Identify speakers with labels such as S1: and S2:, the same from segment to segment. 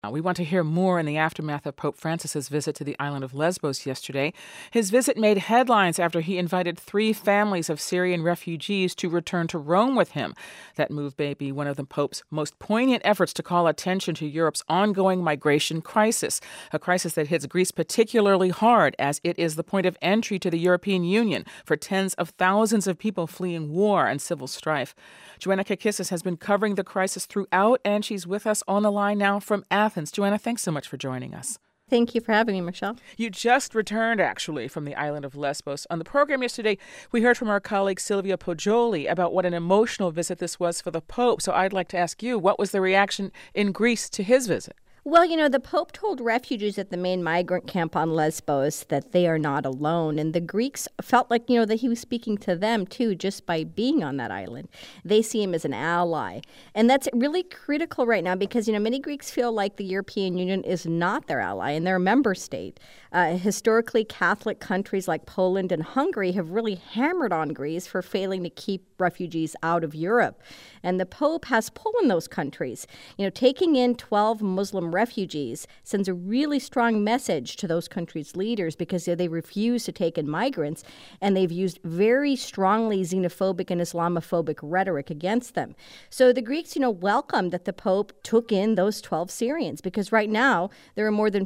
S1: We want to hear more in the aftermath of Pope Francis's visit to the island of Lesbos yesterday. His visit made headlines after he invited 3 families of Syrian refugees to return to Rome with him. That move may be one of the Pope's most poignant efforts to call attention to Europe's ongoing migration crisis, a crisis that hits Greece particularly hard as it is the point of entry to the European Union for tens of thousands of people fleeing war and civil strife. Joanna Kakissis has been covering the crisis throughout, and she's with us on the line now from Athens. Joanna, thanks so much for joining us.
S2: Thank you for having me, Michelle.
S1: You just returned, actually, from the island of Lesbos. On the program yesterday, we heard from our colleague Sylvia Poggioli about what an emotional visit this was for the Pope. So I'd like to ask you, what was the reaction in Greece to his visit?
S2: Well, the Pope told refugees at the main migrant camp on Lesbos that they are not alone. And the Greeks felt like, that he was speaking to them, too, just by being on that island. They see him as an ally. And that's really critical right now because, many Greeks feel like the European Union is not their ally and they're a member state. Historically, Catholic countries like Poland and Hungary have really hammered on Greece for failing to keep refugees out of Europe. And the Pope has pull in those countries. Taking in 12 Muslim refugees sends a really strong message to those countries' leaders because they refuse to take in migrants, and they've used very strongly xenophobic and Islamophobic rhetoric against them. So the Greeks, welcomed that the Pope took in those 12 Syrians because right now there are more than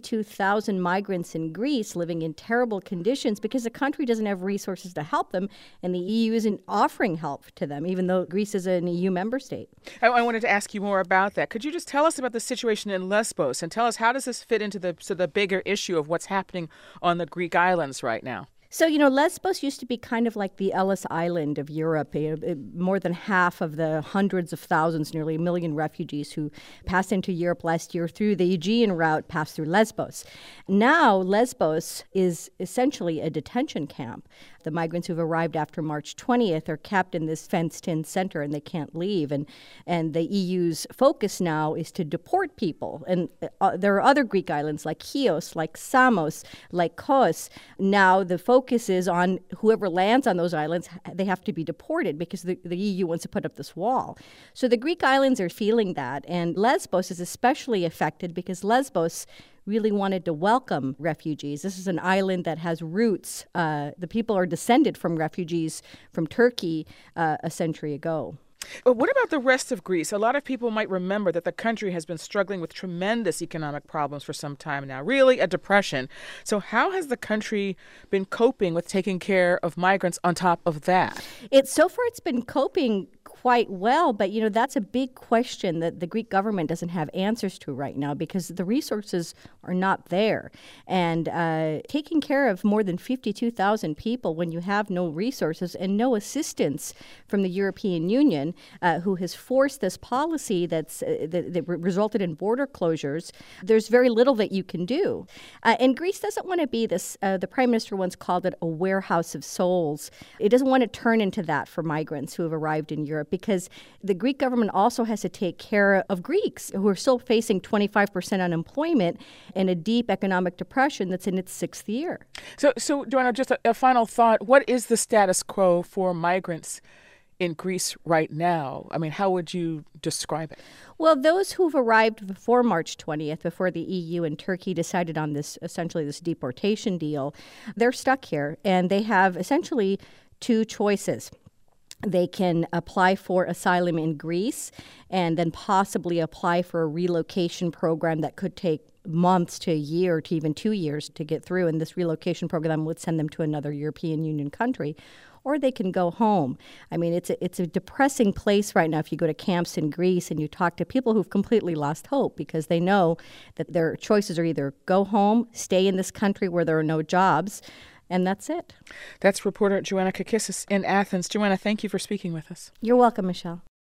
S2: 52,000 migrants in Greece living in terrible conditions because the country doesn't have resources to help them, and the EU isn't offering help to them, even though Greece is an EU member state.
S1: I wanted to ask you more about that. Could you just tell us about the situation in Lesbos and tell us how does this fit into the bigger issue of what's happening on the Greek islands right now?
S2: So, Lesbos used to be kind of like the Ellis Island of Europe. More than half of the hundreds of thousands, nearly 1 million refugees who passed into Europe last year through the Aegean route passed through Lesbos. Now, Lesbos is essentially a detention camp. The migrants who've arrived after March 20th are kept in this fenced-in center and they can't leave. And the EU's focus now is to deport people. And there are other Greek islands like Chios, like Samos, like Kos. Now the focus is on whoever lands on those islands, they have to be deported because the EU wants to put up this wall. So the Greek islands are feeling that. And Lesbos is especially affected because Lesbos really wanted to welcome refugees. This is an island that has roots. The people are descended from refugees from Turkey a century ago.
S1: But what about the rest of Greece? A lot of people might remember that the country has been struggling with tremendous economic problems for some time now, really a depression. So how has the country been coping with taking care of migrants on top of that?
S2: So far it's been coping quite well, but that's a big question that the Greek government doesn't have answers to right now because the resources are not there. And taking care of more than 52,000 people when you have no resources and no assistance from the European Union, who has forced this policy that resulted in border closures, there's very little that you can do. And Greece doesn't want to be this, the Prime Minister once called it a warehouse of souls. It doesn't want to turn into that for migrants who have arrived in Europe, because the Greek government also has to take care of Greeks who are still facing 25% unemployment and a deep economic depression that's in its 6th year.
S1: So Joanna, just a final thought. What is the status quo for migrants in Greece right now? I mean, how would you describe it?
S2: Well, those who've arrived before March 20th, before the EU and Turkey decided on this deportation deal, they're stuck here, and they have essentially 2 choices. They can apply for asylum in Greece and then possibly apply for a relocation program that could take months to a year to even 2 years to get through. And this relocation program would send them to another European Union country. Or they can go home. I mean, it's a depressing place right now if you go to camps in Greece and you talk to people who've completely lost hope because they know that their choices are either go home, stay in this country where there are no jobs, and that's it.
S1: That's reporter Joanna Kakissis in Athens. Joanna, thank you for speaking with us.
S2: You're welcome, Michelle.